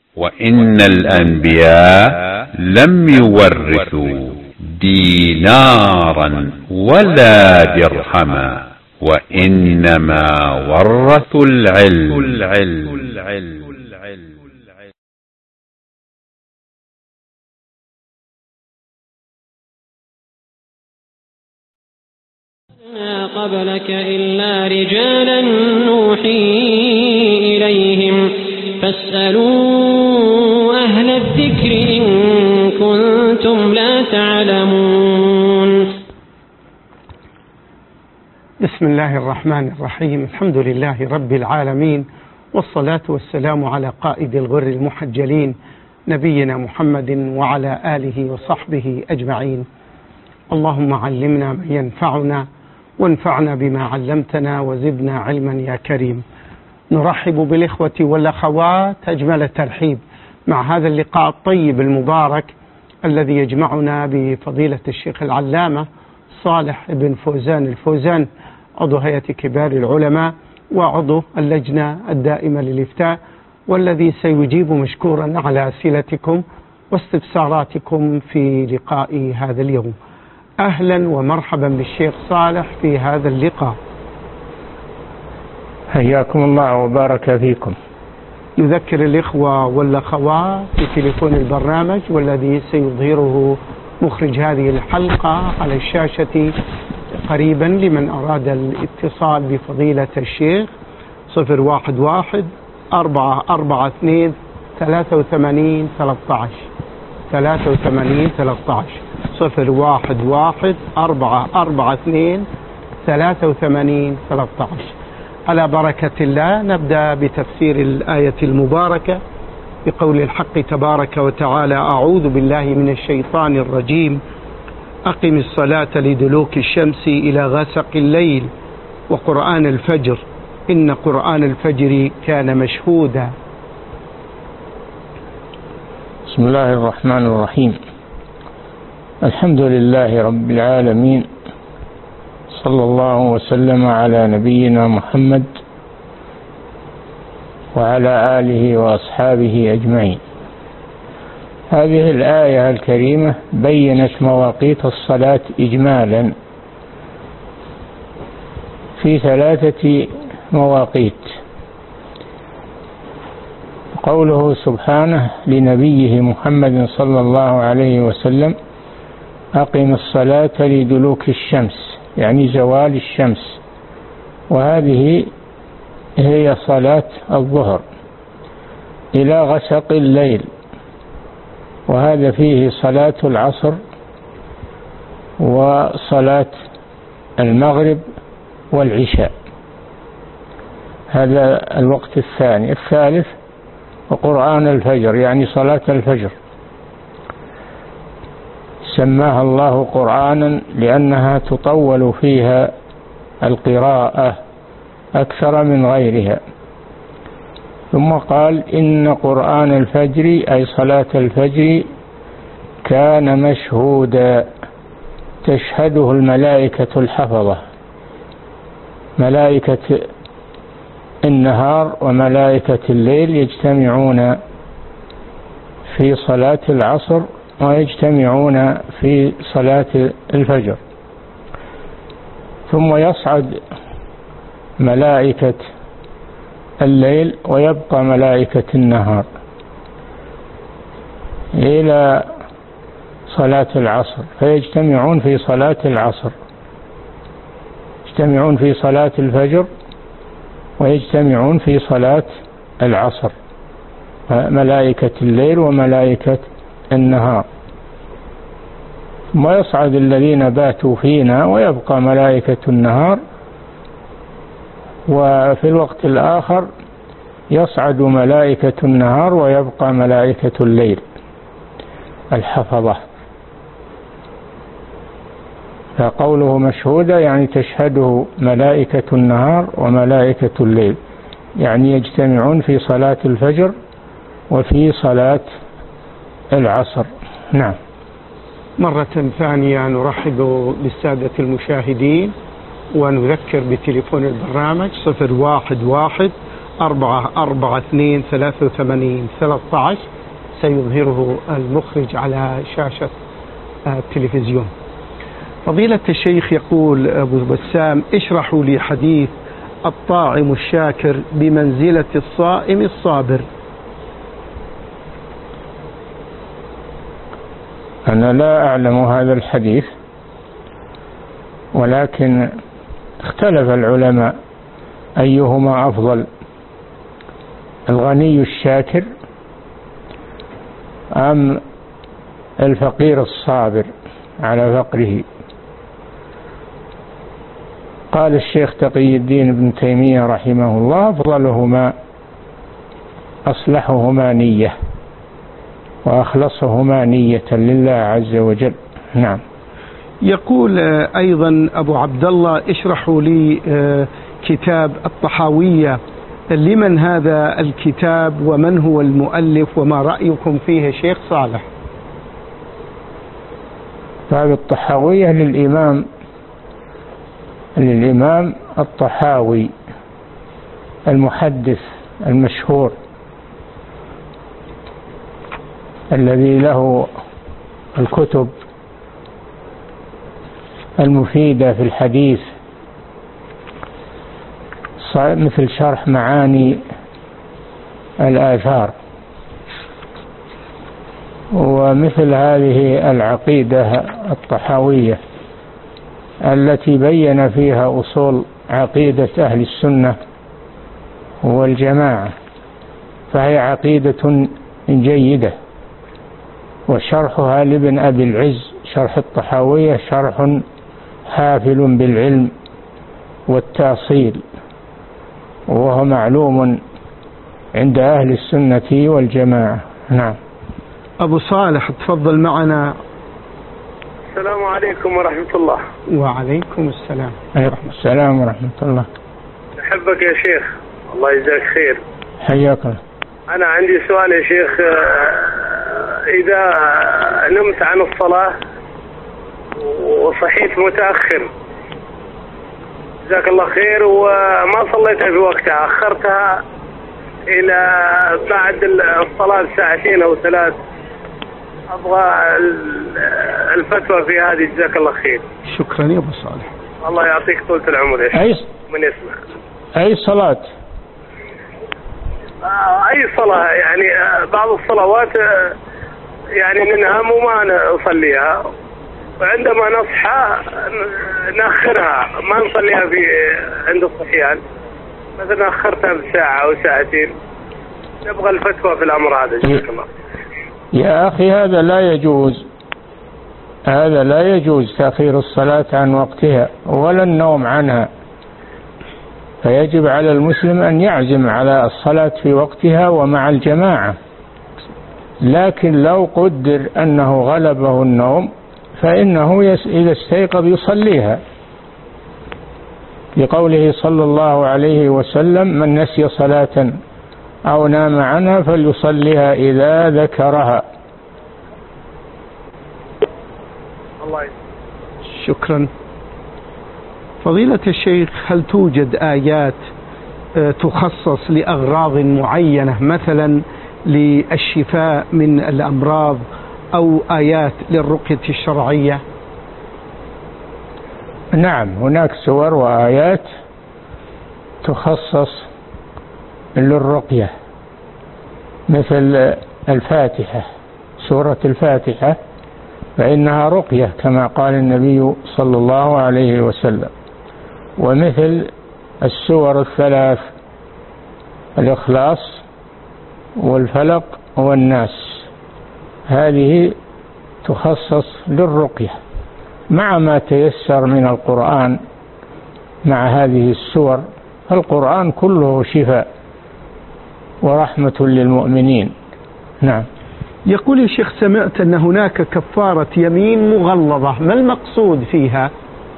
وإن الأنبياء لم يورثوا دينارا ولا درهما، وإنما ورثوا العلم. قبلك إلا رجالا نوحي إليهم فاسألوا أهل الذكر إن كنتم لا تعلمون. بسم الله الرحمن الرحيم. الحمد لله رب العالمين، والصلاة والسلام على قائد الغر المحجلين نبينا محمد وعلى آله وصحبه أجمعين. اللهم علمنا ما ينفعنا وانفعنا بما علمتنا وزدنا علما يا كريم. نرحب بالإخوة والأخوات أجمل الترحيب مع هذا اللقاء الطيب المبارك الذي يجمعنا بفضيلة الشيخ العلامة صالح بن فوزان الفوزان، عضو هيئة كبار العلماء وعضو اللجنة الدائمة للإفتاء، والذي سيجيب مشكورا على أسئلتكم واستفساراتكم في لقاء هذا اليوم. أهلا ومرحبا بالشيخ صالح في هذا اللقاء. حياكم الله وبارك فيكم. نذكر الإخوة والأخوات بتليفون البرنامج والذي سيظهره مخرج هذه الحلقة على الشاشة قريبا لمن أراد الاتصال بفضيلة الشيخ: 011 442 83 13 83 13 011 442 83 13. على بركة الله نبدأ بتفسير الآية المباركة بقول الحق تبارك وتعالى: أعوذ بالله من الشيطان الرجيم. أقم الصلاة لدلوك الشمس إلى غسق الليل وقرآن الفجر إن قرآن الفجر كان مشهودا. بسم الله الرحمن الرحيم. الحمد لله رب العالمين، صلى الله وسلم على نبينا محمد وعلى آله وأصحابه أجمعين. هذه الآية الكريمة بيّنت مواقيت الصلاة إجمالا في 3 مواقيت. قوله سبحانه لنبيه محمد صلى الله عليه وسلم: أقم الصلاة لدلوك الشمس، يعني زوال الشمس، وهذه هي صلاة الظهر، إلى غسق الليل، وهذا فيه صلاة العصر وصلاة المغرب والعشاء. هذا الوقت الثاني. الثالث وقرآن الفجر، يعني صلاة الفجر، سماها الله قرآنا لأنها تطول فيها القراءة أكثر من غيرها. ثم قال: إن قرآن الفجر، أي صلاة الفجر، كان مشهودا، تشهده الملائكة الحفظة، ملائكة النهار وملائكة الليل، يجتمعون في صلاة العصر ويجتمعون في صلاة الفجر. ثم يصعد ملائكة الليل ويبقى ملائكة النهار إلى صلاة العصر، فيجتمعون في صلاة العصر، يجتمعون في صلاة الفجر ويجتمعون في صلاة العصر، ملائكة الليل وملائكة النهار. ثم يصعد الذين باتوا فينا ويبقى ملائكة النهار. وفي الوقت الآخر يصعد ملائكة النهار ويبقى ملائكة الليل الحفظة. فقوله مشهودة يعني تشهده ملائكة النهار وملائكة الليل، يعني يجتمعون في صلاة الفجر وفي صلاة العصر. نعم. مرة ثانية نرحب بالسادة المشاهدين ونذكر بتليفون البرنامج: 011 442-83-13 سيظهره المخرج على شاشة التلفزيون. فضيلة الشيخ يقول أبو بسام: اشرحوا لي حديث الطاعم الشاكر بمنزلة الصائم الصابر. أنا لا أعلم هذا الحديث، ولكن اختلف العلماء أيهما أفضل، الغني الشاكر أم الفقير الصابر على فقره. قال الشيخ تقي الدين ابن تيمية رحمه الله: أفضلهما أصلحهما نية وأخلصهما نية لله عز وجل. نعم. يقول أيضا أبو عبد الله: اشرحوا لي كتاب الطحاوية، لمن هذا الكتاب ومن هو المؤلف وما رأيكم فيه شيخ صالح؟ باب الطحاوية للإمام الطحاوي المحدث المشهور الذي له الكتب المفيدة في الحديث، مثل شرح معاني الآثار، ومثل هذه العقيدة الطحاوية التي بين فيها أصول عقيدة أهل السنة والجماعة، فهي عقيدة جيدة. وشرحها لابن أبي العز، شرح الطحاوية، شرح حافل بالعلم والتأصيل، وهو معلوم عند أهل السنة والجماعة. نعم. أبو صالح تفضل معنا. السلام عليكم ورحمة الله. وعليكم السلام. عليكم السلام ورحمة الله. أحبك يا شيخ، الله يجزاك خير. حياك الله. أنا عندي سؤال يا شيخ، إذا نمت عن الصلاة وصحيت متأخر، جزاك الله خير، وما صليتها في وقتها، أخرتها إلى بعد الصلاة بساعتين أو 3، أبغى الفتوى في هذه، جزاك الله خير. شكرا يا أبو صالح. الله يعطيك طولة العمر يا شيخ. من يسمع؟ أي صلاة؟ أي صلاة، يعني بعض الصلوات يعني ننام وما نصليها، وعندما نصحى نأخرها ما نصليها في عند الصحيان، مثلا أخرتها بساعة أو ساعتين، نبغى الفتوى في الأمر هذا جزاك الله. يا أخي هذا لا يجوز، هذا لا يجوز تأخير الصلاة عن وقتها ولا النوم عنها، فيجب على المسلم أن يعزم على الصلاة في وقتها ومع الجماعة. لكن لو قدر أنه غلبه النوم فإنه إذا استيقظ يصليها، لقوله صلى الله عليه وسلم: من نسي صلاة أو نام عنها فليصليها إذا ذكرها. الله شكرا. فضيلة الشيخ، هل توجد آيات تخصص لأغراض معينة، مثلا للشفاء من الأمراض، أو آيات للرقية الشرعية؟ نعم، هناك سور وآيات تخصص للرقية، مثل الفاتحة، سورة الفاتحة فإنها رقية كما قال النبي صلى الله عليه وسلم، ومثل السور الثلاث: الإخلاص والفلق والناس، هذه تخصص للرقية، مع ما تيسر من القرآن مع هذه السور. القرآن كله شفاء ورحمة للمؤمنين. نعم. يقول الشيخ: سمعت أن هناك كفارة يمين مغلظة، ما المقصود فيها؟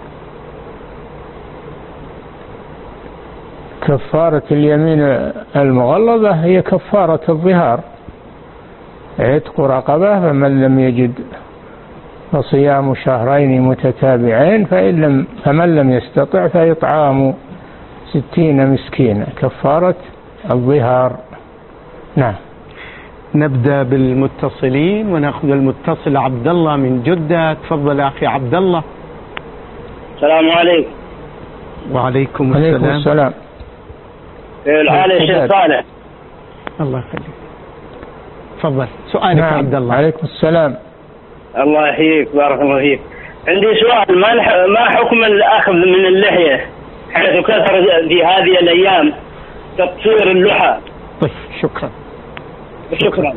كفارة اليمين المغلظة هي كفارة الظهار، عتق رقبة، فمن لم يجد فصيام شهرين متتابعين، فمن لم يستطع فإطعام 60 مسكينا، كفارة الظهار. نعم. نبدأ بالمتصلين ونأخذ المتصل عبد الله من جدة. تفضل أخي عبد الله. السلام عليكم. وعليكم عليكم السلام. الحال يا شيخ صالح. الله يخليك. تفضل سؤالك. نعم. عبد الله. عليكم السلام. الله يحييك بارك الله فيك. عندي سؤال، ما حكم الأخذ من اللحية حيث كثر في هذه الأيام تقصير اللحى؟ طيب شكرا. شكرا.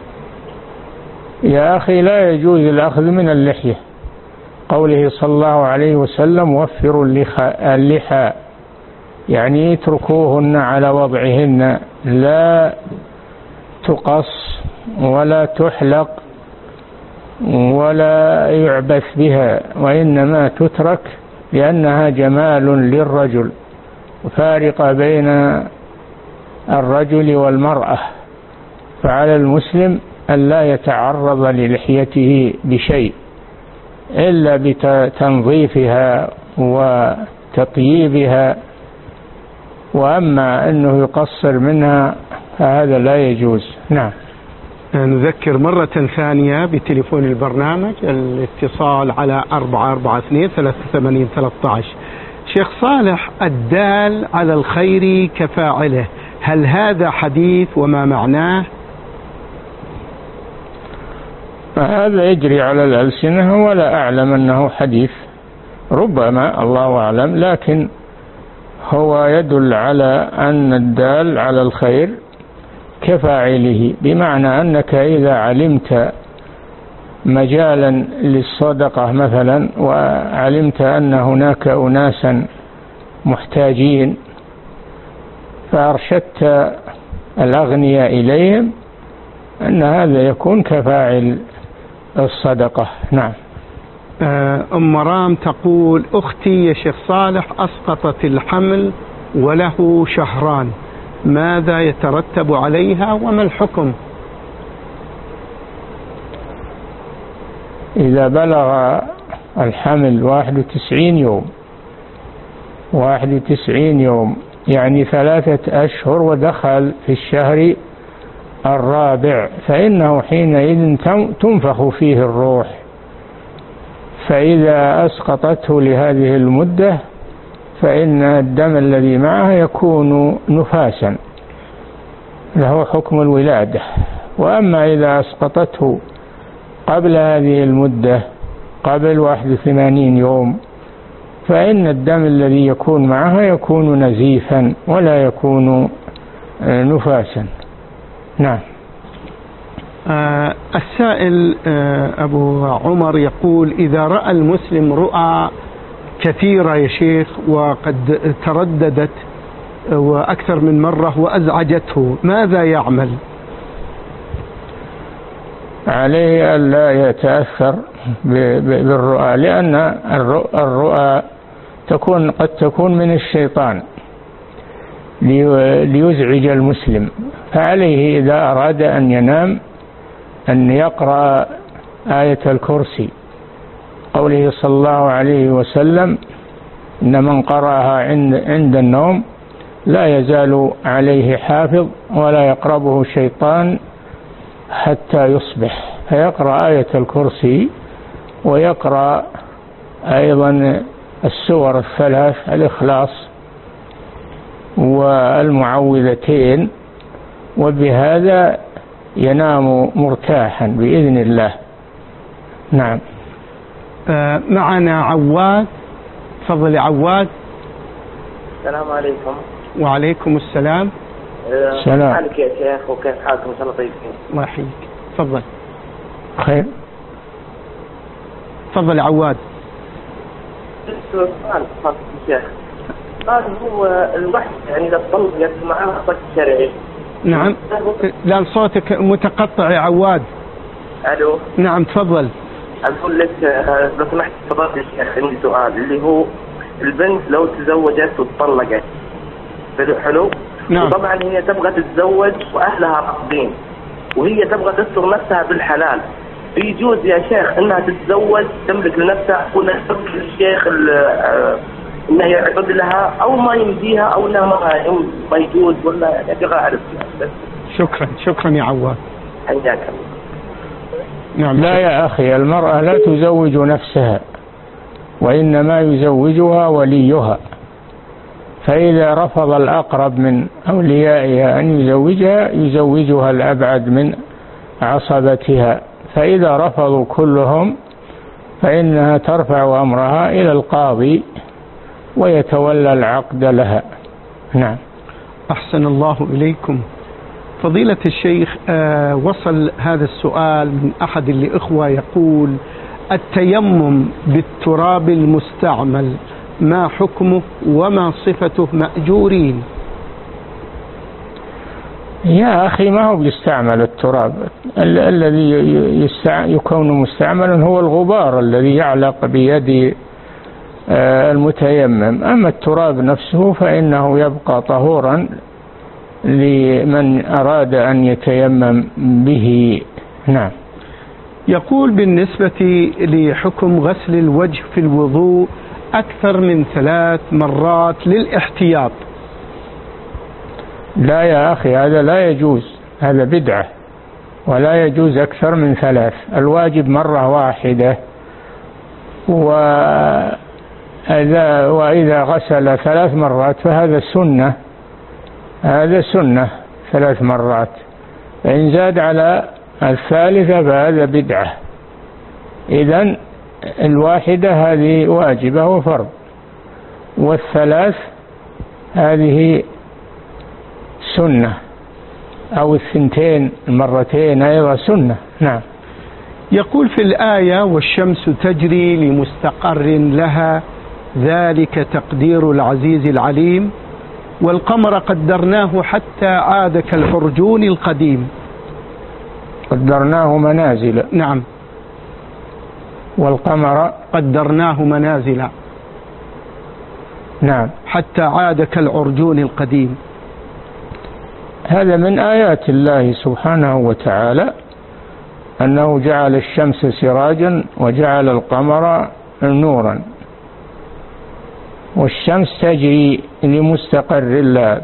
يا أخي لا يجوز الأخذ من اللحية، قوله صلى الله عليه وسلم وفروا اللحى، يعني اتركوهن على وضعهن، لا تقص ولا تحلق ولا يعبث بها، وإنما تترك لأنها جمال للرجل، فارقة بين الرجل والمرأة. فعلى المسلم أن لا يتعرض للحيته بشيء إلا بتنظيفها وتطييبها، وأما أنه يقصر منها فهذا لا يجوز. نعم. نذكر مرة ثانية بتليفون البرنامج، الاتصال على 442-83-13. شيخ صالح، الدال على الخير كفاعله، هل هذا حديث وما معناه؟ هذا يجري على الألسنة ولا أعلم أنه حديث، ربما الله أعلم، لكن هو يدل على أن الدال على الخير كفاعله، بمعنى أنك إذا علمت مجالا للصدقة مثلا، وعلمت أن هناك أناسا محتاجين، فأرشدت الأغنياء إليهم، أن هذا يكون كفاعل الصدقة. نعم. أم مرام تقول أختي يا شيخ صالح أسقطت الحمل وله شهران، ماذا يترتب عليها وما الحكم؟ إذا بلغ الحمل 91 يوم يعني 3 أشهر ودخل في الشهر الرابع، فإنه حينئذ تنفخ فيه الروح، فإذا أسقطته لهذه المدة فإن الدم الذي معه يكون نفاسا، له حكم الولادة. وأما إذا أسقطته قبل هذه المدة، قبل 81 يوم، فإن الدم الذي يكون معها يكون نزيفا ولا يكون نفاسا. نعم. السائل أبو عمر يقول إذا رأى المسلم رؤى كثيرة يا شيخ وقد ترددت وأكثر من مرة وأزعجته، ماذا يعمل؟ عليه أن لا يتأثر بالرؤى، لأن الرؤى قد تكون من الشيطان ليزعج المسلم، فعليه إذا أراد أن ينام أن يقرأ آية الكرسي، قوله صلى الله عليه وسلم إن من قرأها عند النوم لا يزال عليه حافظ ولا يقربه شيطان حتى يصبح، فيقرأ آية الكرسي ويقرأ أيضا السور 3 الإخلاص والمعوذتين، وبهذا ينام مرتاحا بإذن الله. نعم. معنا عواد. تفضل يا عواد. السلام عليكم. وعليكم السلام. السلام. حالك يا شيخ وكيف حالكم؟ إن شاء الله طيبين. الله يحييك. تفضل. خير. تفضل يا عواد. سؤال شيخ، هذا هو الوحي يعني إذا طلقت معاه حق شرعي. نعم. لأن صوتك متقطع يا عواد. ألو. نعم تفضل. أقول لك لو سمحت فضلت يا شيخ، عندي سؤال اللي هو البنت لو تزوجت وتطلقت حلو؟ نعم. وطبعا هي تبغى تتزوج وأهلها رافضين، وهي تبغى تستر نفسها بالحلال، يجوز يا شيخ انها تتزوج تملك لنفسها ولا تملك الشيخ انه يعقد لها او ما يمديها او انها ما يجوز ولا يعني ابغى اعرف بس. شكرا يا عواد. حياك الله. نعم. لا يا أخي، المرأة لا تزوج نفسها، وإنما يزوجها وليها، فإذا رفض الأقرب من أوليائها أن يزوجها يزوجها الأبعد من عصبتها، فإذا رفضوا كلهم فإنها ترفع أمرها إلى القاضي ويتولى العقد لها. نعم. أحسن الله إليكم. فضيلة الشيخ، وصل هذا السؤال من أحد الإخوة يقول: التيمم بالتراب المستعمل ما حكمه وما صفته مأجورين؟ يا أخي، ما هو بيستعمل التراب، الذي يكون مستعملا هو الغبار الذي يعلق بيد المتيمم، أما التراب نفسه فإنه يبقى طهورا لمن أراد أن يتيمم به. نعم. يقول: بالنسبة لحكم غسل الوجه في الوضوء أكثر من 3 مرات للاحتياط. لا يا أخي، هذا لا يجوز، هذا بدعة، ولا يجوز أكثر من 3. الواجب مرة واحدة، وإذا غسل 3 مرات فهذا سنة، هذا سنة 3 مرات، فإن زاد على 3 فهذا بدعة. إذن الواحدة هذه واجبة وفرض، وال3 هذه سنة، أو 2 المرتين أيضا سنة. نعم. يقول في الآية: والشمس تجري لمستقر لها ذلك تقدير العزيز العليم، والقمر قدرناه حتى عاد كالعرجون القديم. قدرناه منازل. نعم. والقمر قدرناه منازل. نعم. حتى عاد كالعرجون القديم. هذا من آيات الله سبحانه وتعالى، أنه جعل الشمس سراجا وجعل القمر نورا، والشمس تجري لمستقر لها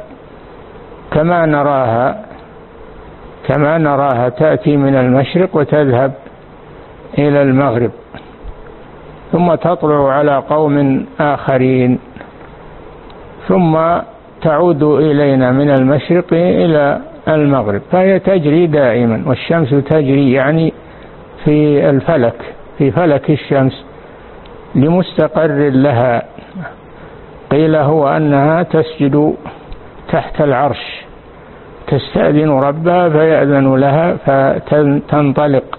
كما نراها تأتي من المشرق وتذهب إلى المغرب، ثم تطلع على قوم آخرين، ثم تعود إلينا من المشرق إلى المغرب، فهي تجري دائما. والشمس تجري يعني في الفلك، في فلك الشمس لمستقر لها. قيل هو أنها تسجد تحت العرش، تستأذن ربها فيأذن لها فتنطلق،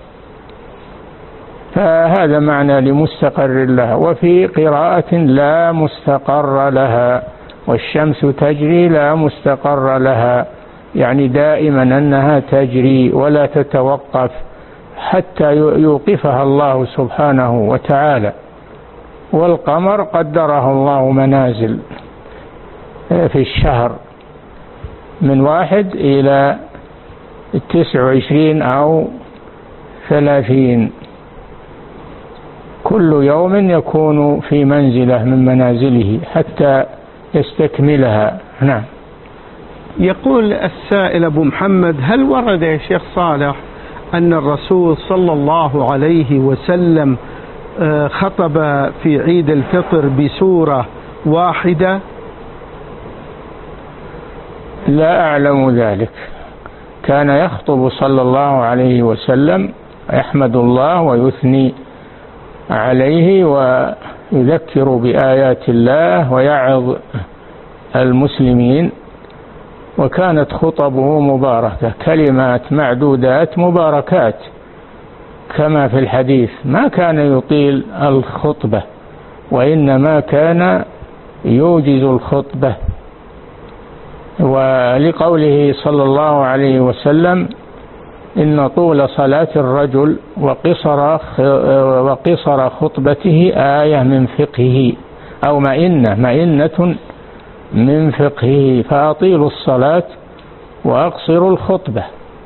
فهذا معنى لمستقر لها. وفي قراءة لا مستقر لها، والشمس تجري لا مستقر لها، يعني دائما أنها تجري ولا تتوقف حتى يوقفها الله سبحانه وتعالى. والقمر قدره الله منازل في الشهر من 1 إلى 29 أو 30، كل يوم يكون في منزلة من منازله حتى يستكملها. نعم. يقول السائل أبو محمد: هل ورد يا شيخ صالح أن الرسول صلى الله عليه وسلم خطب في عيد الفطر بسورة واحدة؟ لا أعلم ذلك، كان يخطب صلى الله عليه وسلم يحمد الله ويثني عليه ويذكر بآيات الله ويعظ المسلمين، وكانت خطبه مباركة، كلمات معدودات مباركات كما في الحديث، ما كان يطيل الخطبة وإنما كان يوجز الخطبة. ولقوله صلى الله عليه وسلم: إن طول صلاة الرجل وقصر خطبته آية من فقهه، أو مئنة من فقهه، فأطيلوا الصلاة وأقصروا الخطبة.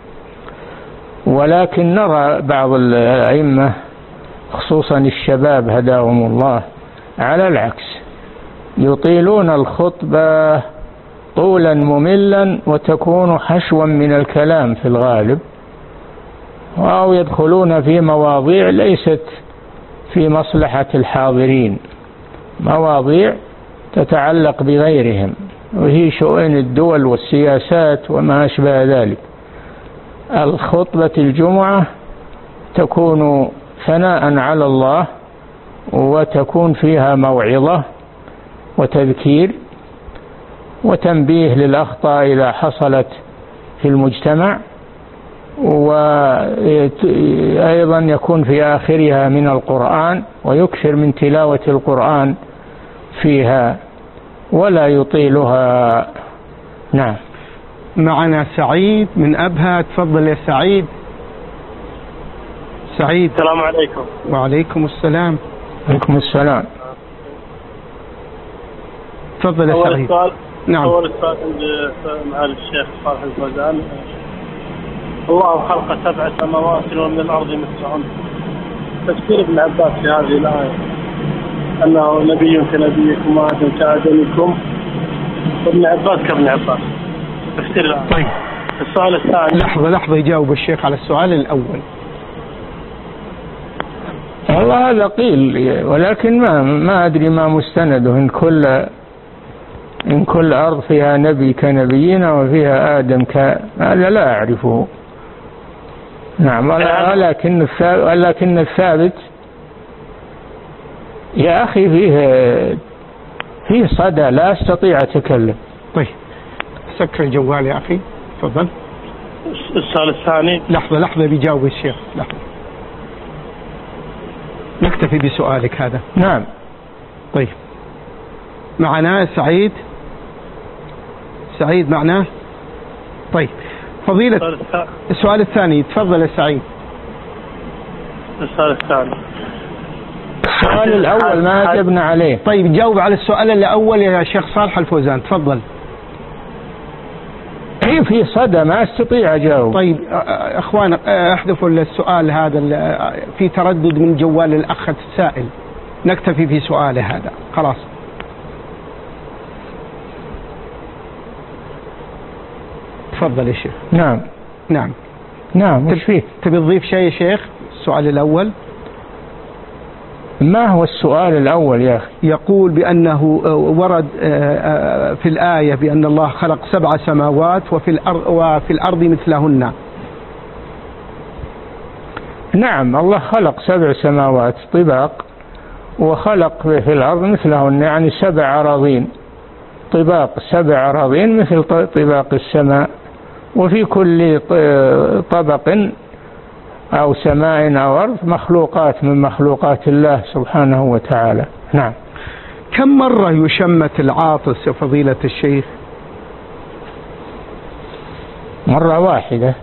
ولكن نرى بعض الأئمة خصوصا الشباب هداهم الله على العكس، يطيلون الخطبة طولا مملا وتكون حشوا من الكلام في الغالب، أو يدخلون في مواضيع ليست في مصلحة الحاضرين، مواضيع تتعلق بغيرهم وهي شؤون الدول والسياسات وما أشبه ذلك. الخطبة الجمعة تكون ثناء على الله، وتكون فيها موعظة وتذكير وتنبيه للأخطاء إذا حصلت في المجتمع، وأيضا يكون في آخرها من القرآن، ويكثر من تلاوة القرآن فيها ولا يطيلها. نعم. معنا سعيد من أبها، تفضل يا سعيد. سعيد. السلام عليكم. وعليكم السلام. عليكم السلام. تفضل يا سعيد. نعم. أول سؤال مع الشيخ صالح الفوزان. الله خلق 7 سماوات ومن الأرض مثلهن. تفسير ابن عباس في هذه الآية أنه نبي كنبيكم وآدم كآدمكم، وابن عباس كابن عباس. تفسير الآية. طيب. السؤال الثاني. لحظة يجاوب الشيخ على السؤال الأول. والله هذا قيل، ولكن ما أدري ما مستنده. إن كل أرض فيها نبي كنبينا وفيها آدم هذا لا أعرفه. نعم. ولكن الثابت يا أخي فيه صدى لا أستطيع أتكلم. طيب سكر الجوال يا أخي. تفضل. السؤال الثاني. لحظة بيجاوب الشيخ. لحظة نكتفي بسؤالك هذا. نعم. طيب معنا سعيد معنا. طيب فضيلة السؤال الثاني. تفضل يا سعيد. السؤال الثاني. السؤال الأول ما أجبنا عليه. طيب جاوب على السؤال الأول يا شيخ صالح الفوزان. تفضل. في صدى ما استطيع أجاوب. طيب أخوان احذفوا السؤال هذا، في تردد من جوال الأخ السائل، نكتفي في سؤاله هذا خلاص. تفضل يا شيخ. نعم. وش فيه؟ تبي تضيف شيء يا شيخ؟ السؤال الأول. ما هو السؤال الأول يا أخي؟ يقول بأنه ورد في الآية بأن الله خلق 7 سماوات وفي الأرض مثلهن. نعم، الله خلق 7 سماوات طباق، وخلق في الأرض مثلهن، يعني 7 أراضين طباق، 7 أراضين مثل طباق السماء، وفي كل طبق أو سماء أو أرض مخلوقات من مخلوقات الله سبحانه وتعالى. نعم. كم مرة يشمت العاطس يا فضيلة الشيخ؟ مرة واحدة،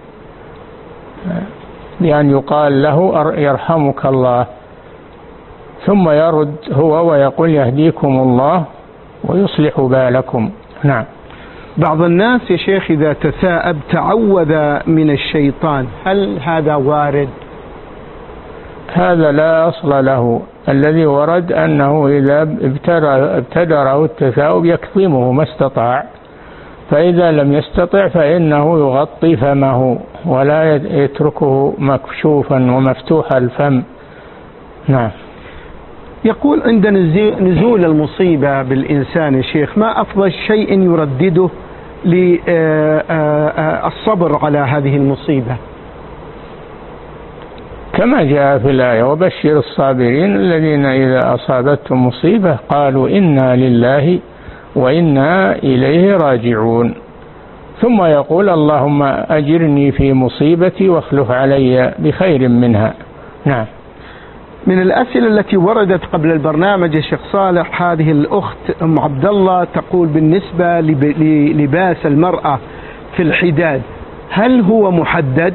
لأن يقال له يرحمك الله، ثم يرد هو ويقول يهديكم الله ويصلح بالكم. نعم. بعض الناس يا شيخ إذا تثاءب تعوذ من الشيطان، هل هذا وارد؟ هذا لا أصل له. الذي ورد أنه إذا ابتدره التثاؤب يكظمه ما استطاع، فإذا لم يستطع فإنه يغطي فمه ولا يتركه مكشوفا ومفتوح الفم. نعم. يقول عند نزول المصيبة بالإنسان يا شيخ، ما أفضل شيء يردده للصبر على هذه المصيبة؟ كما جاء في الآية: وبشر الصابرين الذين إذا أصابتهم مصيبة قالوا إنا لله وإنا إليه راجعون، ثم يقول اللهم أجرني في مصيبتي واخلف علي بخير منها. نعم. من الأسئلة التي وردت قبل البرنامج يا شيخ صالح، هذه الأخت أم عبد الله تقول بالنسبة للباس المرأة في الحداد، هل هو محدد؟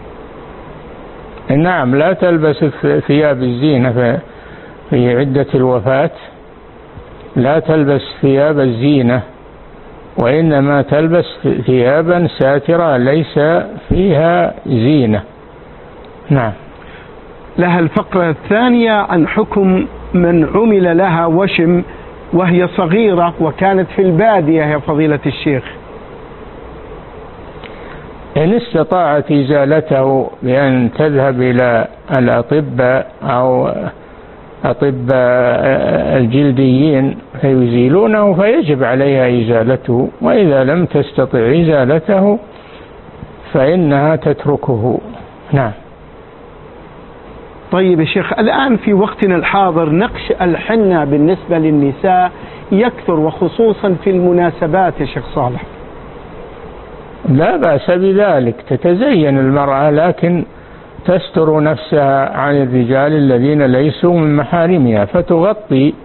نعم، لا تلبس ثياب الزينة في عدة الوفاة، لا تلبس ثياب الزينة، وإنما تلبس ثيابا ساترة ليس فيها زينة. نعم. لها الفقرة الثانية عن حكم من عمل لها وشم وهي صغيرة وكانت في البادية يا فضيلة الشيخ؟ إن استطاعت إزالته بأن تذهب إلى الأطباء أو أطباء الجلديين فيزيلونه فيجب عليها إزالته، وإذا لم تستطع إزالته فإنها تتركه. نعم. طيب يا شيخ، الآن في وقتنا الحاضر نقش الحنة بالنسبة للنساء يكثر، وخصوصا في المناسبات يا شيخ صالح. لا بأس بذلك، تتزين المرأة لكن تستر نفسها عن الرجال الذين ليسوا من محارمها، فتغطي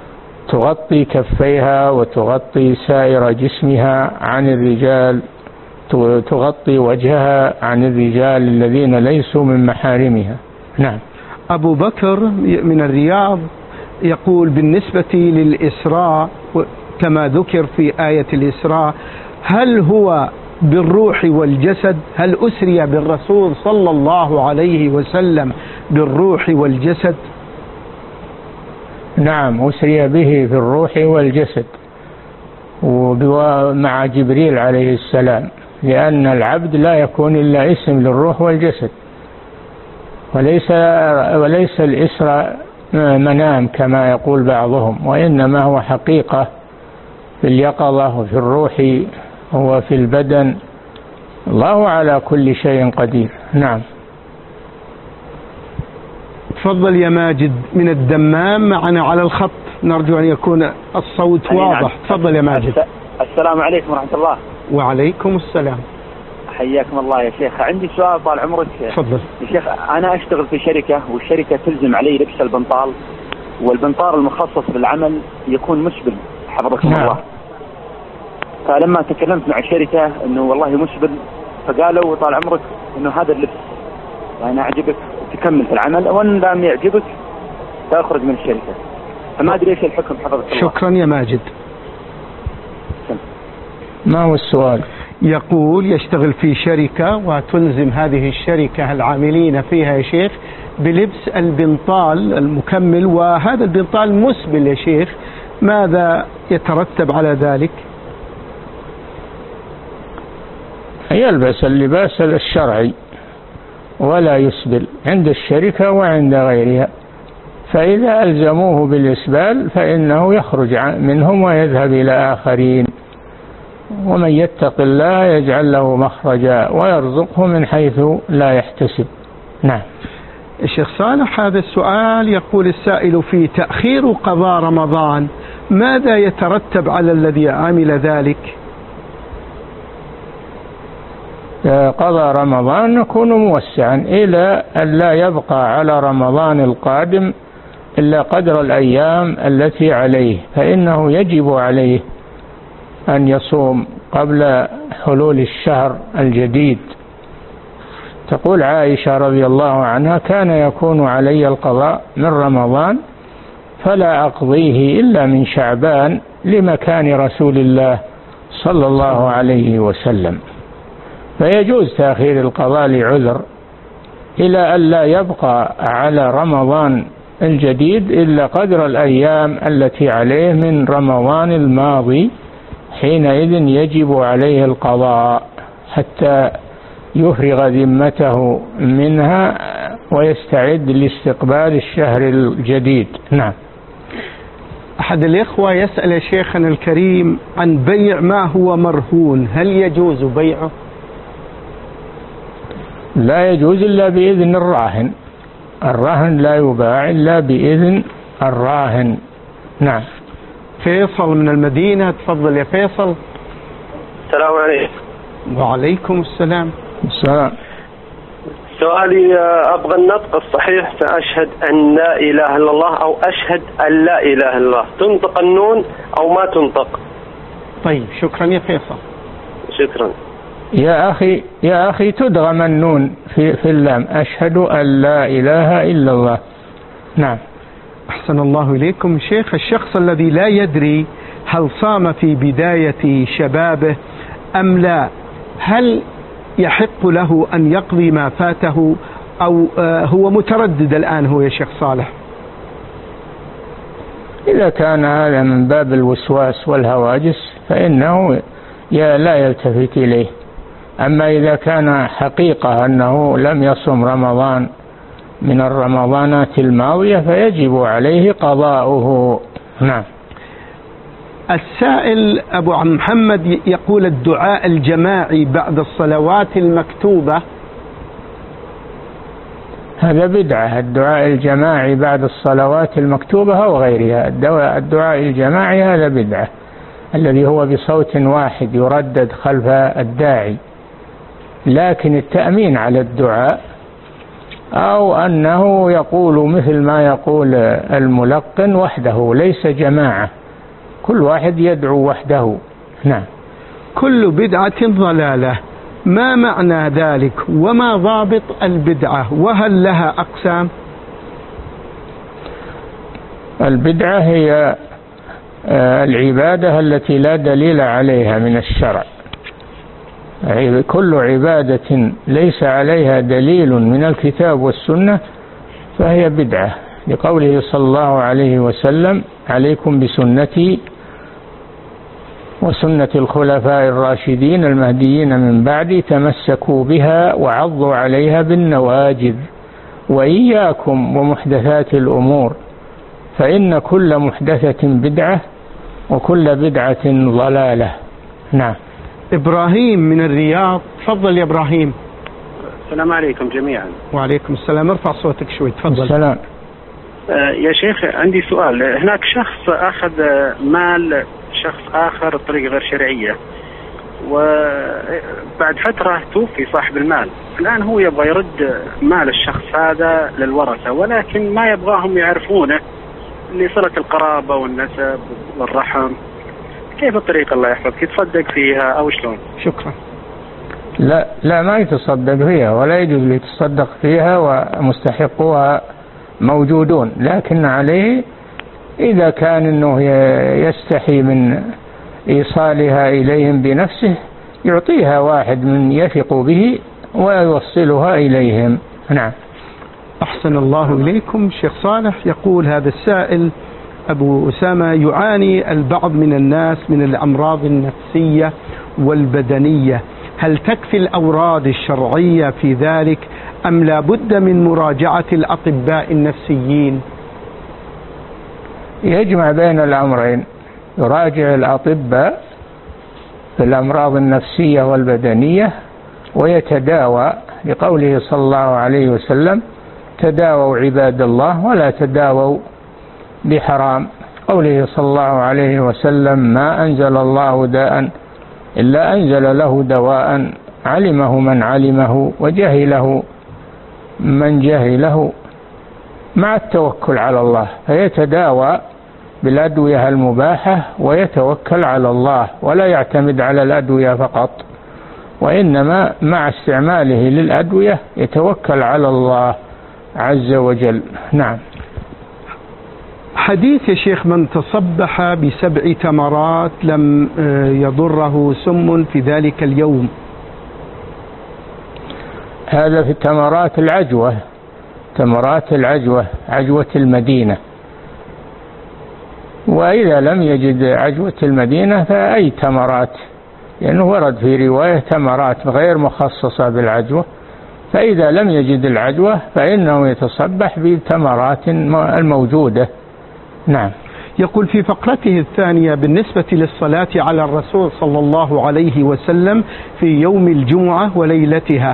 كفيها وتغطي سائر جسمها عن الرجال، تغطي وجهها عن الرجال الذين ليسوا من محارمها. نعم. أبو بكر من الرياض يقول بالنسبة للإسراء كما ذكر في آية الإسراء، هل هو بالروح والجسد؟ هل أسري بالرسول صلى الله عليه وسلم بالروح والجسد؟ نعم، أسري به في الروح والجسد ومع جبريل عليه السلام، لأن العبد لا يكون إلا اسم للروح والجسد، وليس الإسراء منام كما يقول بعضهم، وإنما هو حقيقة في اليقظة وفي الروح وفي البدن. الله على كل شيء قدير. نعم. تفضل يا ماجد من الدمام معنا على الخط، نرجو أن يكون الصوت واضح. تفضل يا ماجد. السلام عليكم ورحمة الله. وعليكم السلام. حياكم الله يا شيخ. عندي سؤال طال عمرك. تفضل يا شيخ. أنا أشتغل في شركة، والشركة تلزم علي لبس البنطال، والبنطال المخصص للعمل يكون مسبل حفظكم الله. فلما تكلمت مع الشركة إنه والله مسبل، فقالوا طال عمرك إنه هذا اللبس يعني أعجبك تكمل في العمل، وإن لم يعجبك تخرج من الشركة. فما أدري إيش الحكم حفظك الله. شكرا يا ماجد. ما هو السؤال؟ يقول يشتغل في شركة وتلزم هذه الشركة العاملين فيها يا شيخ بلبس البنطال المكمل، وهذا البنطال مسبل يا شيخ، ماذا يترتب على ذلك؟ يلبس اللباس الشرعي ولا يسبل عند الشركة وعند غيرها، فإذا ألزموه بالإسبال فإنه يخرج منهم ويذهب إلى آخرين، ومن يتق الله يجعل له مخرجا ويرزقه من حيث لا يحتسب. نعم. الشيخ صالح، هذا السؤال يقول السائل في تأخير قضاء رمضان ماذا يترتب على الذي عمل ذلك؟ قضاء رمضان يكون موسعا إلى أن لا يبقى على رمضان القادم إلا قدر الأيام التي عليه، فإنه يجب عليه أن يصوم قبل حلول الشهر الجديد. تقول عائشة رضي الله عنها: كان يكون علي القضاء من رمضان فلا أقضيه إلا من شعبان لمكان رسول الله صلى الله عليه وسلم. فيجوز تأخير القضاء لعذر إلى أن لا يبقى على رمضان الجديد إلا قدر الأيام التي عليه من رمضان الماضي، حينئذ يجب عليه القضاء حتى يفرغ ذمته منها ويستعد لاستقبال الشهر الجديد. نعم. أحد الإخوة يسأل يا شيخنا الكريم عن بيع ما هو مرهون، هل يجوز بيعه؟ لا يجوز إلا بإذن الراهن، الرهن لا يباع إلا بإذن الراهن. نعم. فيصل من المدينة، تفضل يا فيصل. السلام عليكم. وعليكم السلام. السلام. سؤالي أبغى النطق الصحيح، فأشهد أن لا إله إلا الله أو أشهد أن لا إله إلا الله، تنطق النون أو ما تنطق؟ طيب شكرا يا فيصل. شكرا يا أخي تدغم النون في اللام، أشهد أن لا إله إلا الله. نعم. أحسن الله إليكم شيخ. الشخص الذي لا يدري هل صام في بداية شبابه أم لا، هل يحق له أن يقضي ما فاته أو هو متردد الآن هو يا شيخ صالح؟ إذا كان هذا من باب الوسواس والهواجس فإنه لا يلتفت إليه. أما إذا كان حقيقة أنه لم يصم رمضان من الرمضانات الماضية فيجب عليه قضاؤه. نعم. السائل أبو محمد يقول الدعاء الجماعي بعد الصلوات المكتوبة هذا بدعة. الدعاء الجماعي بعد الصلوات المكتوبة أو غيرها، الدعاء الجماعي هذا بدعة، الذي هو بصوت واحد يردد خلف الداعي. لكن التأمين على الدعاء أو أنه يقول مثل ما يقول الملقن وحده ليس جماعة، كل واحد يدعو وحده. نعم. كل بدعة ضلالة، ما معنى ذلك وما ضابط البدعة وهل لها أقسام؟ البدعة هي العبادة التي لا دليل عليها من الشرع. كل عبادة ليس عليها دليل من الكتاب والسنة فهي بدعة، لقوله صلى الله عليه وسلم: عليكم بسنتي وسنة الخلفاء الراشدين المهديين من بعدي تمسكوا بها وعضوا عليها بالنواجذ وإياكم ومحدثات الأمور فإن كل محدثة بدعة وكل بدعة ضلالة. نعم. إبراهيم من الرياض، تفضل يا إبراهيم. السلام عليكم جميعا. وعليكم السلام، ارفع صوتك شوي تفضل. السلام. يا شيخ عندي سؤال. هناك شخص أخذ مال شخص آخر بطريقة غير شرعية، وبعد فترة توفي صاحب المال. الآن هو يبغى يرد مال الشخص هذا للورثة، ولكن ما يبغاهم يعرفونه لصلة القرابة والنسب والرحم. كيف الطريقة الله يحفظك؟ يتصدق فيها أو شلون؟ شكرا. لا ما يتصدق فيها ولا يجوز يتصدق فيها، ومستحقوها موجودون، لكن عليه إذا كان أنه يستحي من إيصالها إليهم بنفسه يعطيها واحد من يثق به ويوصلها إليهم. نعم. أحسن الله إليكم. شيخ صالح يقول هذا السائل أبو أسامة: يعاني البعض من الناس من الأمراض النفسية والبدنية، هل تكفي الأوراد الشرعية في ذلك أم لا بد من مراجعة الأطباء النفسيين؟ يجمع بين الأمرين، يراجع الأطباء في الأمراض النفسية والبدنية ويتداوى، لقوله صلى الله عليه وسلم: تداووا عباد الله ولا تداووا بحرام. قوله صلى الله عليه وسلم: ما أنزل الله داء إلا أنزل له دواء علمه من علمه وجهله من جهله، مع التوكل على الله. فيتداوى بالأدوية المباحة ويتوكل على الله، ولا يعتمد على الأدوية فقط، وإنما مع استعماله للأدوية يتوكل على الله عز وجل. نعم. حديث يا شيخ: من تصبح ب7 تمرات لم يضره سم في ذلك اليوم. هذا في تمرات العجوة، تمرات العجوة، عجوة المدينة. وإذا لم يجد عجوة المدينة فأي تمرات، لأنه ورد في رواية تمرات غير مخصصة بالعجوة. فإذا لم يجد العجوة فإنه يتصبح بالتمرات الموجودة. نعم. يقول في فقرته الثانية بالنسبة للصلاة على الرسول صلى الله عليه وسلم في يوم الجمعة وليلتها.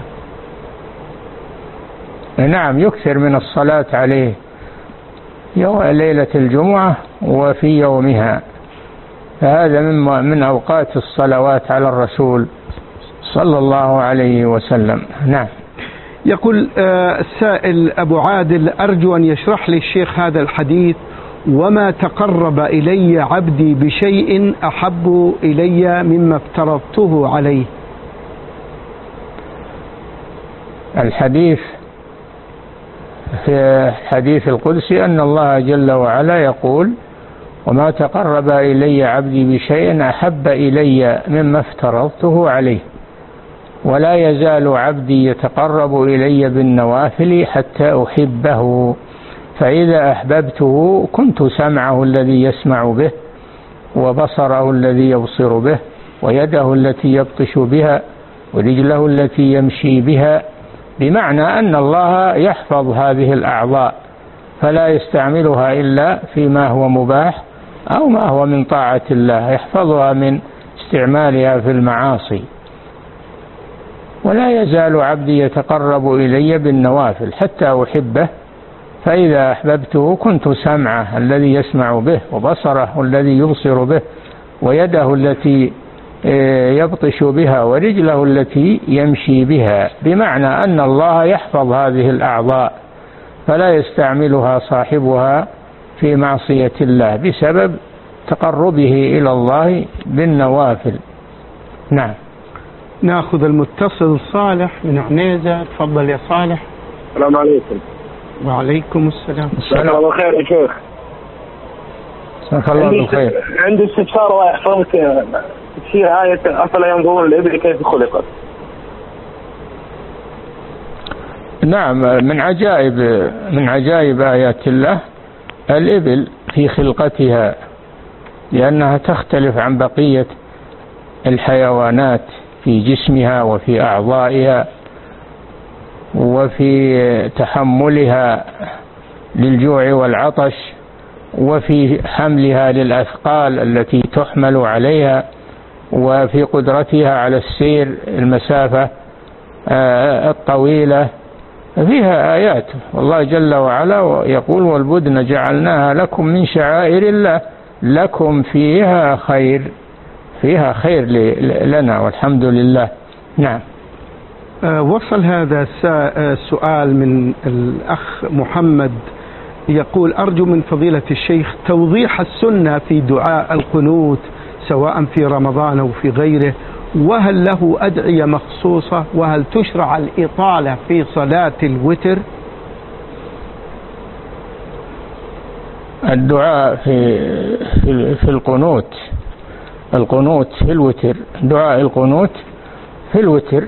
نعم، يكثر من الصلاة عليه ليلة الجمعة وفي يومها، فهذا من أوقات الصلوات على الرسول صلى الله عليه وسلم. نعم. يقول السائل أبو عادل: أرجو أن يشرح لي الشيخ هذا الحديث: وما تقرب إلي عبدي بشيء أحب إلي مما افترضته عليه. الحديث في حديث القدسي أن الله جل وعلا يقول: وما تقرب إلي عبدي بشيء أحب إلي مما افترضته عليه، ولا يزال عبدي يتقرب إلي بالنوافل حتى أحبه. فإذا أحببته كنت سمعه الذي يسمع به، وبصره الذي يبصر به، ويده التي يبطش بها، ورجله التي يمشي بها. بمعنى أن الله يحفظ هذه الأعضاء فلا يستعملها إلا فيما هو مباح أو ما هو من طاعة الله، يحفظها من استعمالها في المعاصي. ولا يزال عبدي يتقرب إلي بالنوافل حتى أحبه، فإذا أحببته كنت سمعه الذي يسمع به، وبصره الذي يبصر به، ويده التي يبطش بها، ورجله التي يمشي بها. بمعنى أن الله يحفظ هذه الأعضاء فلا يستعملها صاحبها في معصية الله بسبب تقربه إلى الله بالنوافل. نعم. نأخذ المتصل صالح من عنيزة. تفضل يا صالح. السلام عليكم. وعليكم السلام. مساك الله بالخير يا شيخ. مساك الله بالخير. عندي استفسار الله يحفظك، تفسير آية أفلا ينظرون الإبل كيف خلقت. نعم، من عجائب آيات الله الإبل في خلقتها، لأنها تختلف عن بقية الحيوانات في جسمها وفي أعضائها وفي تحملها للجوع والعطش وفي حملها للأثقال التي تحمل عليها وفي قدرتها على السير المسافة الطويلة. فيها آيات، والله جل وعلا يقول والبدن جعلناها لكم من شعائر الله لكم فيها خير، فيها خير لنا والحمد لله. نعم. وصل هذا سؤال من الأخ محمد يقول أرجو من فضيلة الشيخ توضيح السنة في دعاء القنوت سواء في رمضان أو في غيره، وهل له أدعية مخصوصة، وهل تشرع الإطالة في صلاة الوتر؟ الدعاء في القنوت في الوتر، دعاء القنوت في الوتر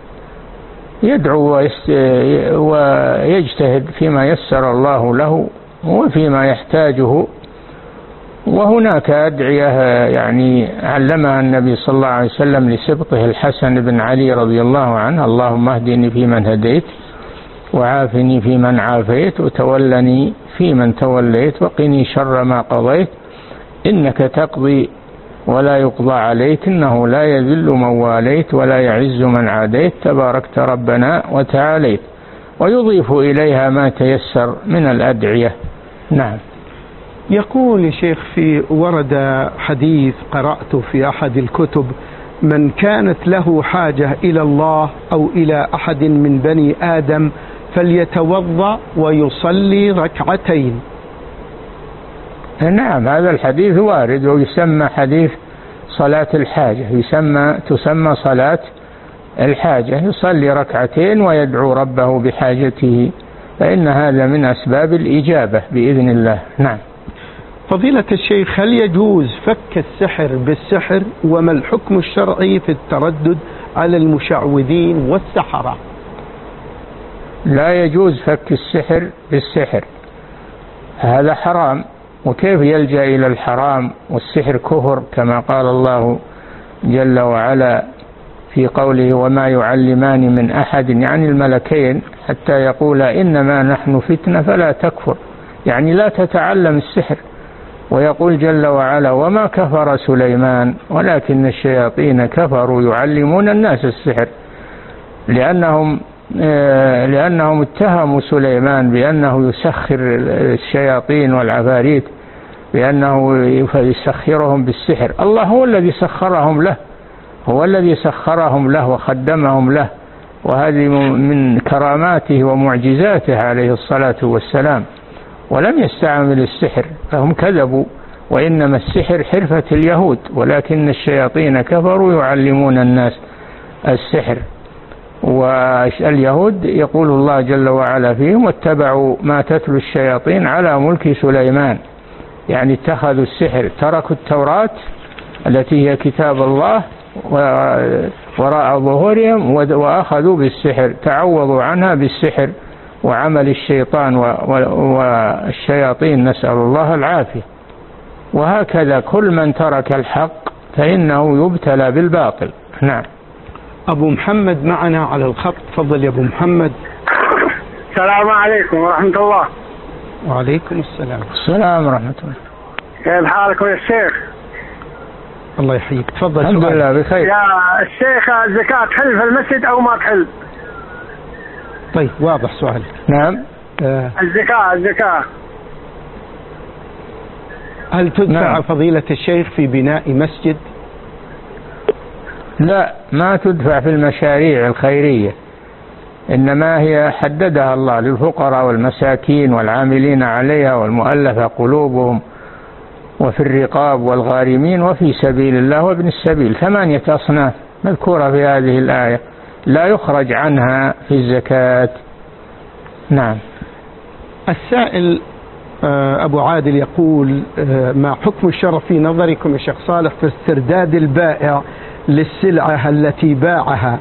يدعو ويجتهد فيما يسر الله له وفيما يحتاجه. وهناك أدعية يعني علمها النبي صلى الله عليه وسلم لسبطه الحسن بن علي رضي الله عنه: اللهم اهدني فيمن هديت، وعافني فيمن عافيت، وتولني فيمن توليت، وقني شر ما قضيت، إنك تقضي ولا يقضى عليك، إنه لا يذل من واليت ولا يعز من عاديت، تباركت ربنا وتعاليت. ويضيف إليها ما تيسر من الأدعية. نعم. يقول يا شيخ ورد حديث قرأته في أحد الكتب: من كانت له حاجة إلى الله أو إلى أحد من بني آدم فليتوضأ ويصلي ركعتين. نعم، هذا الحديث وارد ويسمى حديث صلاة الحاجة، تسمى صلاة الحاجة، يصلي ركعتين ويدعو ربه بحاجته، فإن هذا من أسباب الإجابة بإذن الله. نعم. فضيلة الشيخ، هل يجوز فك السحر بالسحر؟ وما الحكم الشرعي في التردد على المشعوذين والسحرة؟ لا يجوز فك السحر بالسحر، هذا حرام. وكيف يلجأ إلى الحرام والسحر كفر، كما قال الله جل وعلا في قوله: وما يعلمان من أحد، يعني الملكين، حتى يقولا إنما نحن فتنة فلا تكفر، يعني لا تتعلم السحر. ويقول جل وعلا: وما كفر سليمان ولكن الشياطين كفروا يعلمون الناس السحر، لأنهم اتهموا سليمان بأنه يسخر الشياطين والعفاريت، بأنه يسخرهم بالسحر. الله هو الذي سخرهم له، هو الذي سخرهم له وخدمهم له، وهذه من كراماته ومعجزاته عليه الصلاة والسلام. ولم يستعمل السحر، فهم كذبوا، وإنما السحر حرفة اليهود، ولكن الشياطين كفروا يعلمون الناس السحر. واليهود يقول الله جل وعلا فيهم: واتبعوا ما تتلو الشياطين على ملك سليمان، يعني اتخذوا السحر، تركوا التوراة التي هي كتاب الله وراء ظهورهم وأخذوا بالسحر، تعوضوا عنها بالسحر وعمل الشيطان والشياطين، نسأل الله العافية. وهكذا كل من ترك الحق فإنه يبتلى بالباطل. نعم. أبو محمد معنا على الخط، تفضل يا أبو محمد. السلام عليكم ورحمة الله. وعليكم السلام. السلام ورحمة الله. كيف حالكم يا الشيخ؟ الله يحييك، تفضل. الحمد لله بخير. يا الشيخ، الزكاة تحل في المسجد أو ما تحل؟ طيب واضح سؤالك. نعم. الزكاة هل تدفع فضيلة الشيخ في بناء مسجد؟ لا، ما تدفع في المشاريع الخيرية، إنما هي حددها الله للفقراء والمساكين والعاملين عليها والمؤلفة قلوبهم وفي الرقاب والغارمين وفي سبيل الله وابن السبيل، 8 أصناف مذكورة في هذه الآية لا يخرج عنها في الزكاة. نعم. السائل أبو عادل يقول: ما حكم الشرع في نظركم يا شيخ صالح في استرداد البائع للسلعة التي باعها؟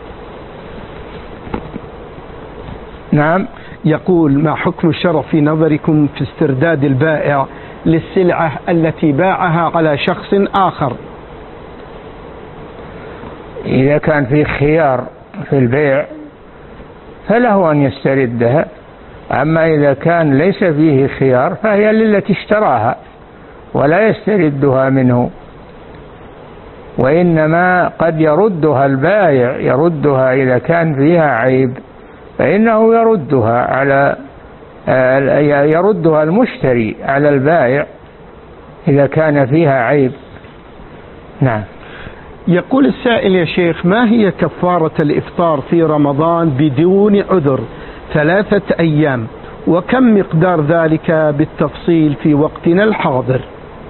نعم. يقول: ما حكم الشرع في نظركم في استرداد البائع للسلعة التي باعها على شخص آخر؟ إذا كان في خيار في البيع فله أن يستردها، أما إذا كان ليس فيه خيار فهي للتي اشتراها ولا يستردها منه، وإنما قد يردها البائع، يردها إذا كان فيها عيب فإنه يردها المشتري على البائع إذا كان فيها عيب. نعم. يقول السائل: يا شيخ، ما هي كفارة الإفطار في رمضان بدون عذر 3 أيام، وكم مقدار ذلك بالتفصيل في وقتنا الحاضر؟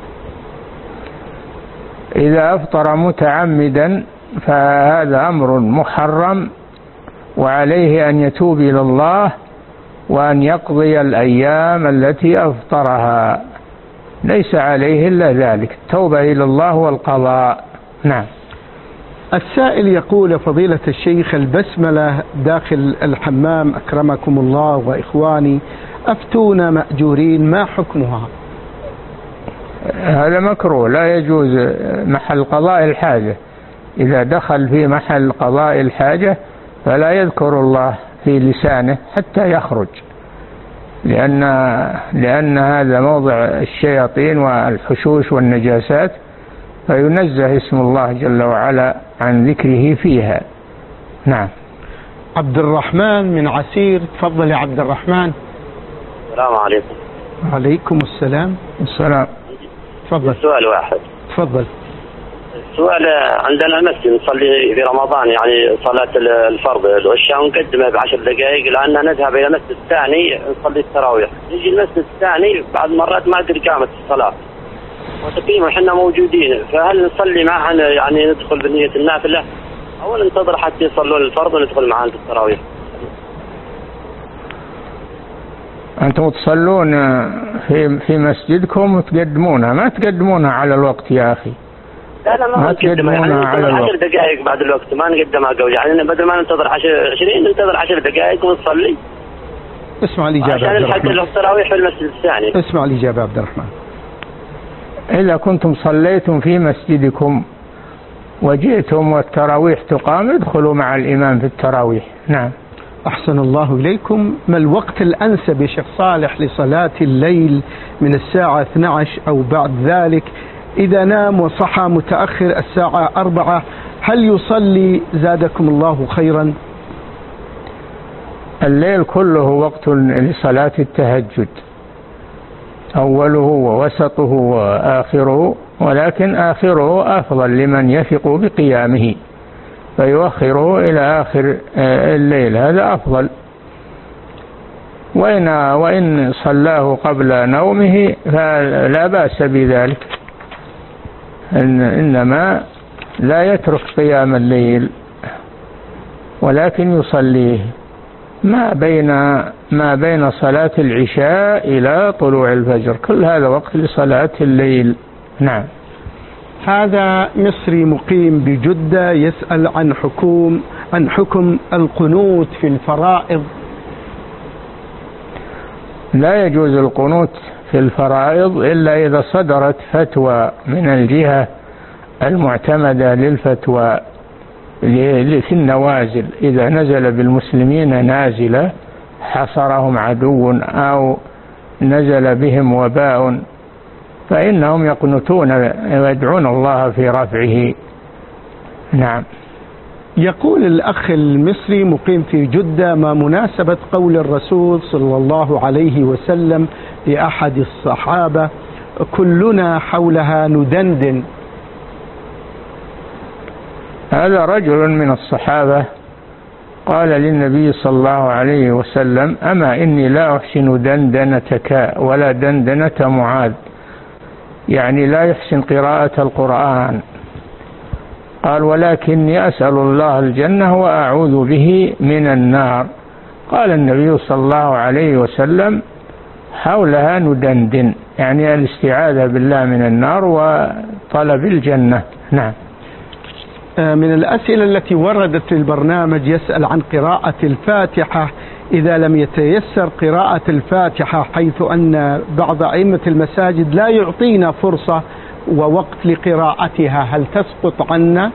إذا أفطر متعمدا فهذا أمر محرم، وعليه أن يتوب إلى الله وأن يقضي الأيام التي أفطرها، ليس عليه إلا ذلك، التوبة إلى الله والقضاء. نعم. السائل يقول: فضيلة الشيخ، البسملة داخل الحمام أكرمكم الله وإخواني أفتونا مأجورين، ما حكمها؟ هذا مكروه، لا يجوز محل قضاء الحاجة. إذا دخل في محل قضاء الحاجة فلا يذكر الله في لسانه حتى يخرج، لأن هذا موضع الشياطين والحشوش والنجاسات، فينزه اسم الله جل وعلا عن ذكره فيها. نعم. عبد الرحمن من عسير، تفضل يا عبد الرحمن. السلام عليكم. وعليكم السلام. السلام. تفضل. سؤال واحد. تفضل. السؤال: عندنا مسجد نصلي في رمضان يعني صلاة الفرض العشاء ونقدمها ب10 دقائق، لأننا نذهب إلى المسجد الثاني نصلي التراويح، نجي المسجد الثاني بعض المرات ما أدري قامت الصلاة وتقييم احنا موجودين، فهل نصلي معهم يعني ندخل بنية النافلة أو ننتظر حتى يصلون الفرض وندخل معهم في التراويح؟ أنتم تصلون في مسجدكم وتقدمونها، ما تقدمونها على الوقت يا أخي. لا ما نقدمها، يعني ننتظر 10 دقائق بعد الوقت، ما نقدمها قوي، يعني بدل ما ننتظر 20 ننتظر 10 دقائق ونصلي. اسمع الإجابة عشان نلحق التراويح في المسجد الثاني. اسمع الإجابة عبد الرحمن. إذا كنتم صليتم في مسجدكم وجئتم والتراويح تقام ادخلوا مع الإمام في التراويح. نعم. أحسن الله إليكم. ما الوقت الأنسب يا شيخ صالح لصلاة الليل من الساعة 12 أو بعد ذلك؟ إذا نام وصحى متأخر الساعة 4 هل يصلي زادكم الله خيرا؟ الليل كله وقت لصلاة التهجد، أوله ووسطه وآخره، ولكن آخره أفضل لمن يثق بقيامه فيؤخره إلى آخر الليل، هذا أفضل. وإن صلاه قبل نومه فلا بأس بذلك، إنما لا يترك قيام الليل ولكن يصليه ما بين صلاة العشاء إلى طلوع الفجر، كل هذا وقت لصلاة الليل. نعم. هذا مصري مقيم بجدة يسأل عن حكم القنوت في الفرائض. لا يجوز القنوت في الفرائض إلا إذا صدرت فتوى من الجهة المعتمدة للفتوى في النوازل. إذا نزل بالمسلمين نازلة حصرهم عدو أو نزل بهم وباء فإنهم يقنتون ويدعون الله في رفعه. نعم. يقول الأخ المصري مقيم في جدة: ما مناسبة قول الرسول صلى الله عليه وسلم لأحد الصحابة: كلنا حولها ندندن؟ هذا رجل من الصحابة قال للنبي صلى الله عليه وسلم: أما إني لا أحسن دندنتك ولا دندنة معاذ، يعني لا يحسن قراءة القرآن. قال: ولكني أسأل الله الجنة وأعوذ به من النار. قال النبي صلى الله عليه وسلم: حولها ندندن، يعني الاستعاذة بالله من النار وطلب الجنة. نعم. من الأسئلة التي وردت في البرنامج يسأل عن قراءة الفاتحة إذا لم يتيسر قراءة الفاتحة، حيث أن بعض أئمة المساجد لا يعطينا فرصة ووقت لقراءتها، هل تسقط عنا؟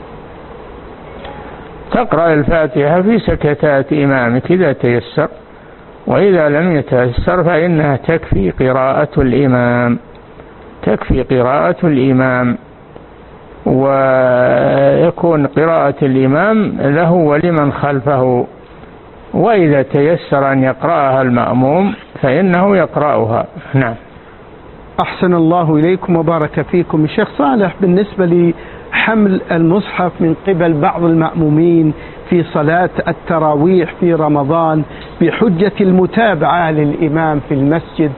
تقرأ الفاتحة في سكتات إمامك إذا تيسر، وإذا لم يتيسر فإنها تكفي قراءة الإمام، تكفي قراءة الإمام، ويكون قراءة الإمام له ولمن خلفه، وإذا تيسر أن يقرأها المأموم فإنه يقرأها. نعم. أحسن الله إليكم وبارك فيكم. الشيخ صالح، بالنسبة لحمل المصحف من قبل بعض المأمومين في صلاة التراويح في رمضان بحجة المتابعة للإمام في المسجد،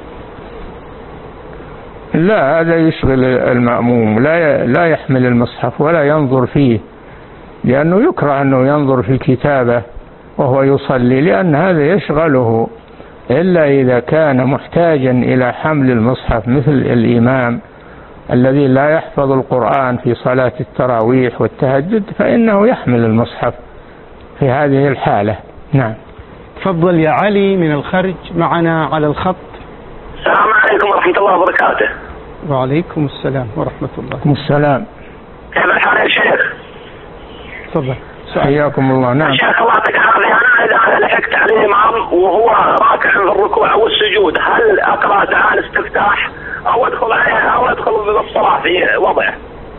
لا، هذا يشغل المأموم، لا يحمل المصحف ولا ينظر فيه، لأنه يكره أنه ينظر في الكتابة وهو يصلي، لأن هذا يشغله، إلا إذا كان محتاجا إلى حمل المصحف مثل الإمام الذي لا يحفظ القرآن في صلاة التراويح والتهجد فإنه يحمل المصحف في هذه الحالة. نعم. تفضل يا علي من الخرج معنا على الخط. السلام عليكم ورحمة الله وبركاته. وعليكم السلام ورحمة الله. السلام. كيف الحال يا شيخ؟ تفضل. حياكم الله. نعم. شيخ الله يعطيك العافية، أنا إذا لحقت على الإمام وهو راكع في الركوع والسجود، هل أقرأ دعاء الاستفتاح أو أدخل عليها أو أدخل بالصلاة في وضعه؟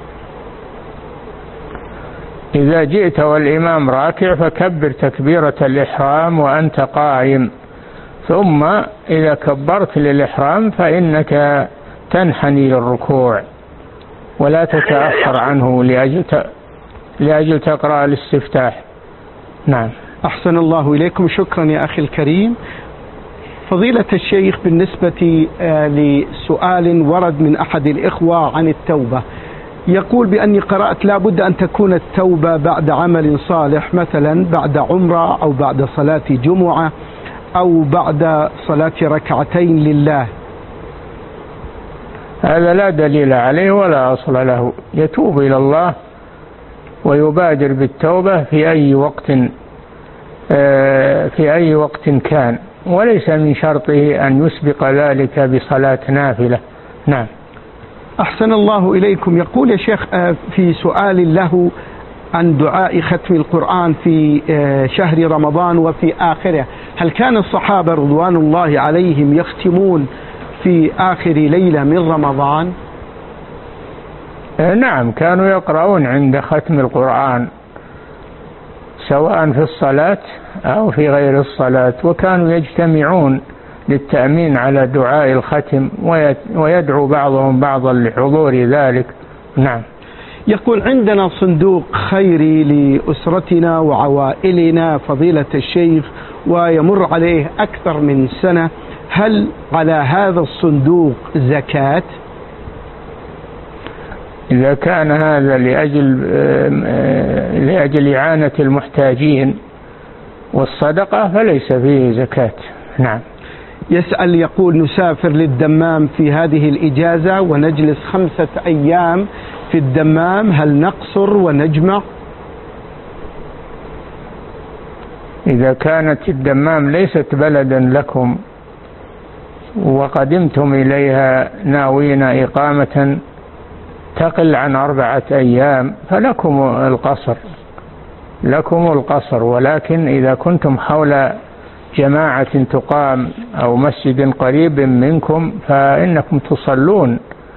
إذا جئت والإمام راكع فكبر تكبيرة الإحرام وأنت قائم، ثم إذا كبرت للإحرام فإنك تنحني للركوع ولا تتأخر عنه لأجل تقرأ الاستفتاح. نعم. أحسن الله إليكم، شكرا يا أخي الكريم. فضيلة الشيخ، بالنسبة لسؤال ورد من أحد الإخوة عن التوبة، يقول بأني قرأت لا بد أن تكون التوبة بعد عمل صالح، مثلا بعد عمرة أو بعد صلاة جمعة أو بعد صلاة ركعتين لله. هذا لا دليل عليه ولا أصل له، يتوب إلى الله ويبادر بالتوبة في أي وقت كان، وليس من شرطه أن يسبق ذلك بصلاة نافلة. نعم. أحسن الله إليكم. يقول يا شيخ في سؤال له عن دعاء ختم القرآن في شهر رمضان وفي آخره، هل كان الصحابة رضوان الله عليهم يختمون في آخر ليلة من رمضان؟ نعم، كانوا يقرؤون عند ختم القرآن سواء في الصلاة أو في غير الصلاة، وكانوا يجتمعون للتأمين على دعاء الختم ويدعو بعضهم بعضا لحضور ذلك. نعم. يقول عندنا صندوق خيري لأسرتنا وعوائلنا فضيلة الشيخ، ويمر عليه أكثر من سنة، هل على هذا الصندوق زكاة؟ إذا كان هذا لأجل إعانة المحتاجين والصدقة فليس فيه زكاة. نعم. يسأل يقول نسافر للدمام في هذه الإجازة ونجلس 5 أيام في الدمام، هل نقصر ونجمع؟ إذا كانت الدمام ليست بلدا لكم وقدمتم إليها ناوين إقامة تقل عن 4 أيام فلكم القصر، ولكن إذا كنتم حول جماعة تقام أو مسجد قريب منكم فإنكم تصلون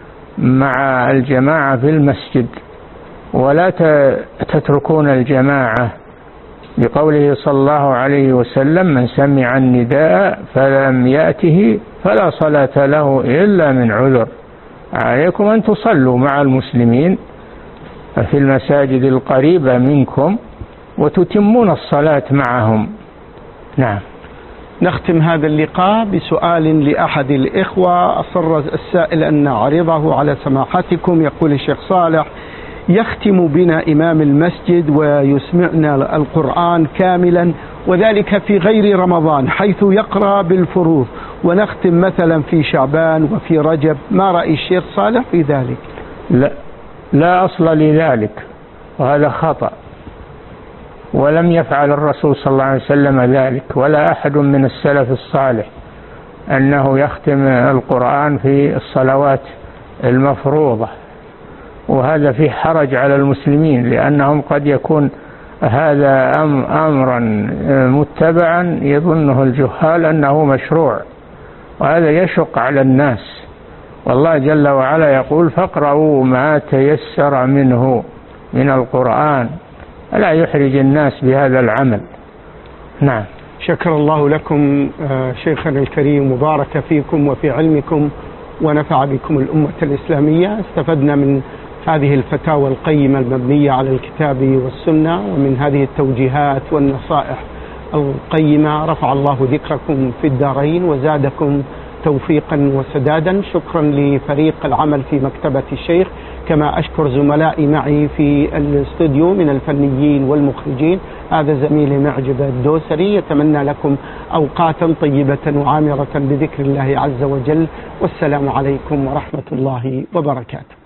مع الجماعة في المسجد ولا تتركون الجماعة، بقوله صلى الله عليه وسلم: من سمع النداء فلم يأته فلا صلاة له إلا من عذر. عليكم أن تصلوا مع المسلمين في المساجد القريبة منكم وتتمون الصلاة معهم. نعم. نختم هذا اللقاء بسؤال لأحد الإخوة أصر السائل أن نعرضه على سماحتكم. يقول الشيخ صالح: يختم بنا إمام المسجد ويسمعنا القرآن كاملا وذلك في غير رمضان، حيث يقرأ بالفروض، ونختم مثلا في شعبان وفي رجب، ما رأي الشيخ صالح في ذلك؟ لا أصل لذلك، وهذا خطأ، ولم يفعل الرسول صلى الله عليه وسلم ذلك ولا أحد من السلف الصالح أنه يختم القرآن في الصلوات المفروضة، وهذا فيه حرج على المسلمين، لأنهم قد يكون هذا أمرا متبعا يظنه الجهال أنه مشروع، وهذا يشق على الناس. والله جل وعلا يقول: فاقرؤوا ما تيسر منه من القرآن، ألا يحرج الناس بهذا العمل. نعم. شكر الله لكم شيخنا الكريم، مبارك فيكم وفي علمكم ونفع بكم الأمة الإسلامية. استفدنا من هذه الفتاوى القيمة المبنية على الكتاب والسنة، ومن هذه التوجيهات والنصائح القيمة. رفع الله ذكركم في الدارين وزادكم توفيقا وسدادا. شكرا لفريق العمل في مكتبة الشيخ، كما أشكر زملائي معي في الاستوديو من الفنيين والمخرجين. هذا زميلي معجب الدوسري. يتمنى لكم أوقاتا طيبة وعامرة بذكر الله عز وجل، والسلام عليكم ورحمة الله وبركاته.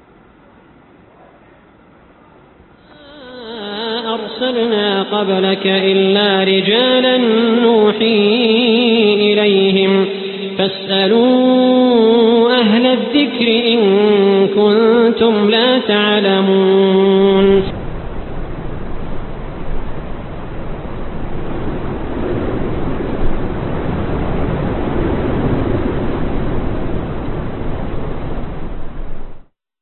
أرسلنا قبلك إلا رجالا نوحي إليهم فاسألوا أهل الذكر إن كنتم لا تعلمون.